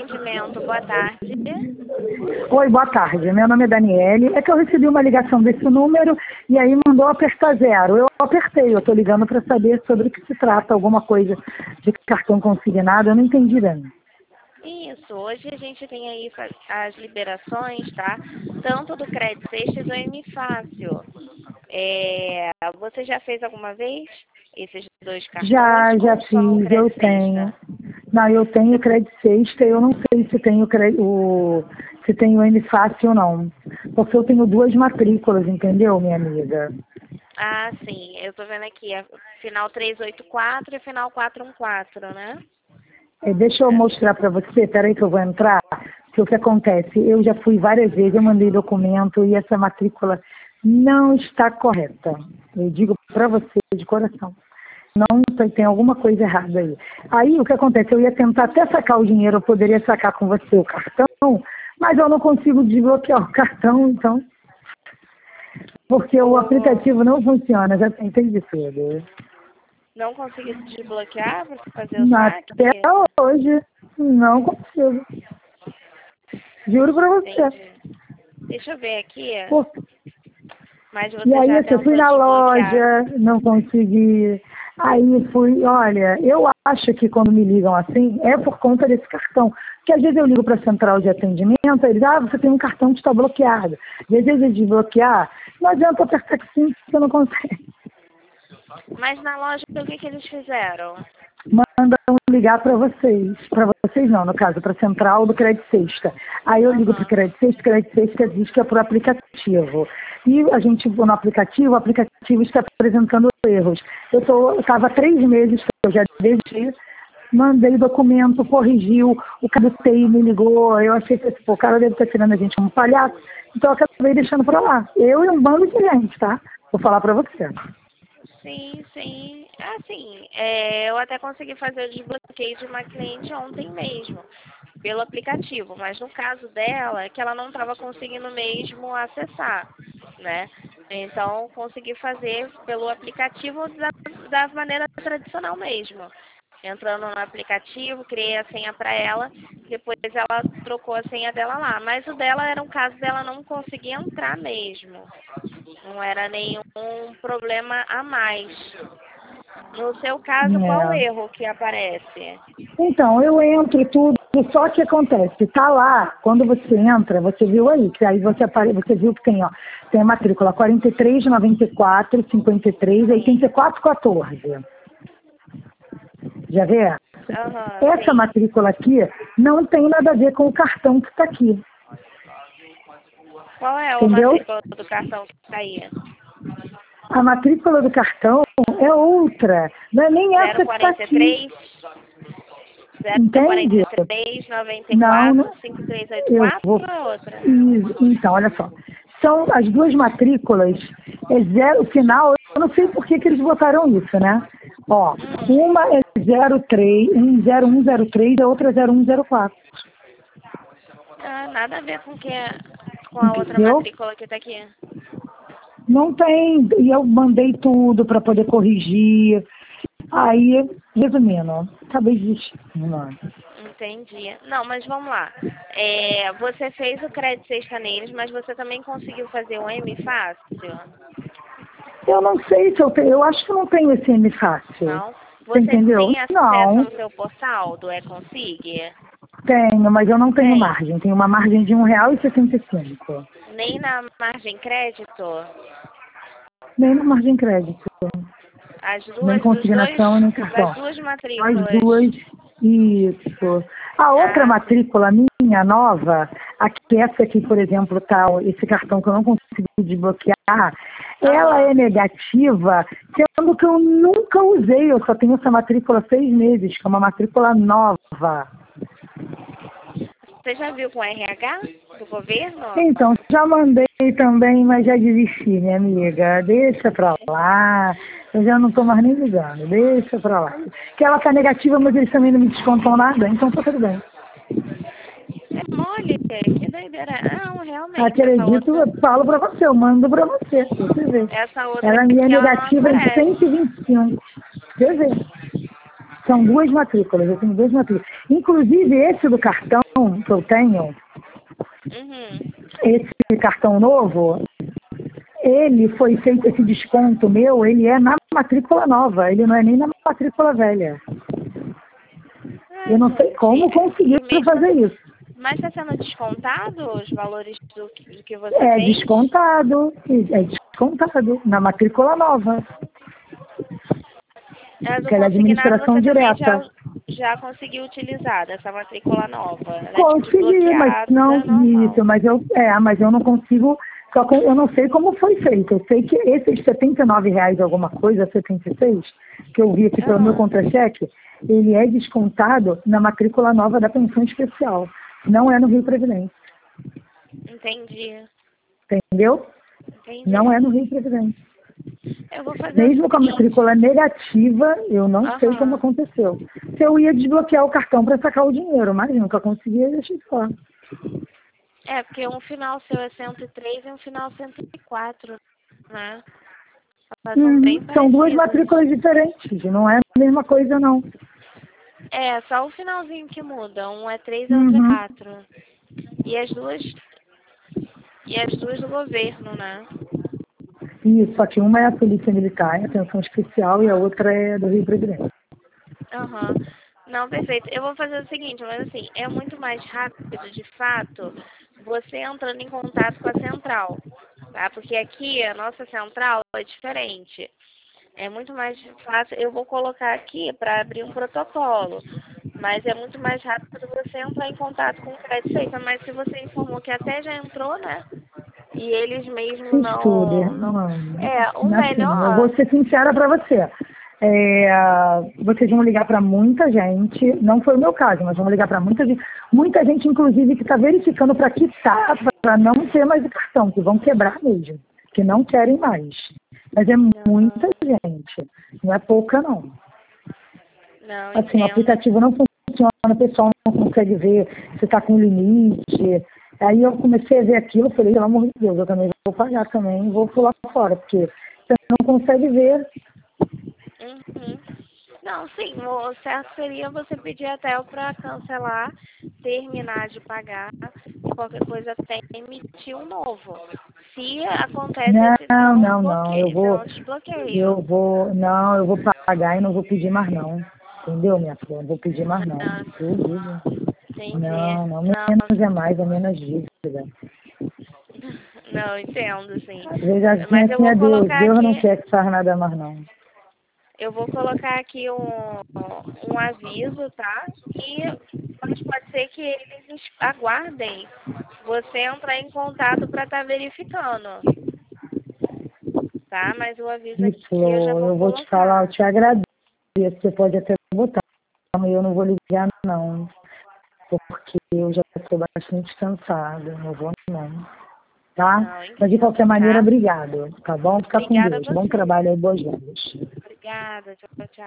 atendimento. Boa tarde. Oi, boa tarde. Meu nome é Daniele. É que eu recebi uma ligação desse número e aí mandou apertar 0. Eu apertei, eu estou ligando para saber sobre o que se trata, alguma coisa de cartão consignado, eu não entendi bem. Isso, hoje a gente tem aí as liberações, tá? Tanto do Crédito Sexta e do M Fácil. Você já fez alguma vez esses dois cartões? Já Ou só o fiz, eu Crédito tenho. Sexta? Não, eu tenho crédito sexta, eu não sei se tenho se tenho M fácil ou não. Porque eu tenho 2 matrículas, entendeu, minha amiga? Ah, sim, eu tô vendo aqui, final 384 e final 414, né? Deixa eu mostrar para você, peraí que eu vou entrar, que o que acontece, eu já fui várias vezes, eu mandei documento e essa matrícula não está correta. Eu digo para você de coração. Não tem alguma coisa errada aí. Aí o que acontece, eu ia tentar até sacar o dinheiro, eu poderia sacar com você o cartão, mas eu não consigo desbloquear o cartão, então, porque o aplicativo não funciona, já tentei de tudo. Não consegui desbloquear para fazer o saque? Até hoje, não consigo. Juro pra você. Entendi. Deixa eu ver aqui. Pô, Mas você e aí já eu fui tentou na desbloquear? loja, não consegui. Aí fui, olha, eu acho que quando me ligam assim, é por conta desse cartão. Porque às vezes eu ligo para a central de atendimento, eles, você tem um cartão que está bloqueado. Às vezes de desbloquear, não adianta apertar que sim, você não consegue. Mas na loja, o que eles fizeram? Mandam ligar para vocês não, no caso, para a central do Crédito Sexta. Aí eu ligo para o Crédito Sexta diz que é por aplicativo. E a gente, no aplicativo, o aplicativo está apresentando erros. Eu estava 3 meses, eu já deixei, mandei documento, corrigiu, o cara do TI me ligou, eu achei que o cara deve estar tirando a gente como palhaço, então eu acabei deixando para lá. Eu e um bando de gente, tá? Vou falar para você. Sim, sim. Assim, eu até consegui fazer o desbloqueio de uma cliente ontem mesmo, pelo aplicativo, mas no caso dela, é que ela não estava conseguindo mesmo acessar, né? Então, consegui fazer pelo aplicativo da maneira tradicional mesmo. Entrando no aplicativo, criei a senha para ela, depois ela trocou a senha dela lá. Mas o dela era um caso dela não conseguir entrar mesmo. Não era nenhum problema a mais. No seu caso, qual o É. erro que aparece? Então, eu entro e tudo, só que acontece, tá lá, quando você entra, você viu aí, que aí você viu que tem, ó, tem a matrícula 43, 94, 53, 84, 14. Já vê? Essa Sim. matrícula aqui não tem nada a ver com o cartão que está aqui. Qual é o Entendeu? matrícula do cartão que está aí? A matrícula do cartão é outra, não é nem essa que está aqui. 043, Entende? 043, Não, 94, eu 5384 vou. ou é outra? Então, olha só. São as 2 matrículas, é zero, final, eu não sei por que eles botaram isso, né? Ó, uma é 03, 0103, a outra é 0104. Nada a ver com a outra Entendeu? matrícula que está aqui. Não tem, e eu mandei tudo para poder corrigir. Aí, resumindo, acabei desistindo, mano. Entendi. Não, mas vamos lá. Você fez o crédito sexta neles, mas você também conseguiu fazer o M fácil? Eu não sei se eu tenho, eu acho que eu não tenho esse M fácil. Não? Você Você entendeu? tem acesso Não, ao seu portal do Econsig? tenho, mas eu não tenho Tem. margem. Tenho uma margem de R$1,65. Nem na margem crédito? Nem na margem crédito. As Nem duas, consignação, nem das cartão. duas As matrículas. duas, isso. A outra Ah, sim. matrícula minha, nova, essa aqui, por exemplo, tal, esse cartão que eu não consigo desbloquear, ela é negativa, sendo que eu nunca usei, eu só tenho essa matrícula há 6 meses, que é uma matrícula nova. Você já viu com o RH do governo? Então, já mandei também, mas já desisti, minha amiga. Deixa pra lá. Eu já não tô mais nem ligando. Deixa pra lá. Que ela tá negativa, mas eles também não me descontam nada, então tá tudo bem. É mole, que doideira. Não, realmente, Acredito, eu falo pra você, eu mando pra você vê. essa outra Ela minha aqui, ela não negativa é aparece. 125. Você vê. São duas matrículas, eu tenho duas matrículas. Inclusive, esse do cartão que eu tenho, esse cartão novo, ele foi feito, esse desconto meu, ele é na matrícula nova, ele não é nem na matrícula velha. Eu não sei como conseguiram fazer isso. Mas está sendo descontado os valores do que você É fez? é descontado na matrícula nova. Que é da administração você direta. Já conseguiu utilizar essa matrícula nova? Consegui, mas não, isso, mas eu não consigo, eu não sei como foi feito. Eu sei que esses R$79 alguma coisa, 76, que eu vi aqui pelo meu contra-cheque, ele é descontado na matrícula nova da pensão especial. Não é no Rio Previdência. Entendi. Entendeu? Entendi. Não é no Rio Previdência. Eu vou fazer Mesmo com a matrícula negativa, eu não sei como aconteceu. Se eu ia desbloquear o cartão para sacar o dinheiro, mas nunca conseguia, deixei só. É, porque um final seu é 103 e um final 104, né? São duas matrículas diferentes, não é a mesma coisa, não. É, só o finalzinho que muda. Um é 3 e outro é 4. E as duas do governo, né? Isso, só que uma é a Polícia Militar, a Atenção Especial, e a outra é do Rio Previdência. Não, perfeito. Eu vou fazer o seguinte, mas assim, é muito mais rápido, de fato, você entrando em contato com a central, tá? Porque aqui a nossa central é diferente. É muito mais fácil. Eu vou colocar aqui para abrir um protocolo, mas é muito mais rápido você entrar em contato com o Crédito Safe. Mas se você informou que até já entrou, né? E eles mesmos melhor. Eu vou ser sincera para você. Vocês vão ligar para muita gente, não foi o meu caso, mas vão ligar para muita gente, inclusive, que está verificando para quitar, para não ter mais o cartão, que vão quebrar mesmo, que não querem mais. Mas é muita gente, não é pouca, não. Assim, o aplicativo não funciona, o pessoal não consegue ver se está com limite. Aí eu comecei a ver aquilo, falei, pelo amor de Deus, eu também vou pagar também, vou pular fora, porque você não consegue ver. Não, sim, o certo seria você pedir até para cancelar, terminar de pagar, e qualquer coisa até emitir um novo. Se acontece eu vou pagar e não vou pedir mais não. Entendeu, minha filha? Não vou pedir mais não. Não, menos é mais, é menos dívida. Não, entendo, sim. Às vezes a gente é Deus não quer que faça nada mais não. Eu vou colocar aqui um aviso, tá? E pode ser que eles aguardem você entrar em contato para estar verificando. Tá? Mas o aviso aqui eu já vou colocar. Te falar, eu te agradeço. Você pode até botar, mas eu não vou ligar não. Porque eu já estou bastante cansada. Não vou não. Tá? Mas de qualquer maneira, obrigado. Tá bom? Fica com Deus. Bom trabalho aí, boas vendas. Obrigada. Tchau, tchau.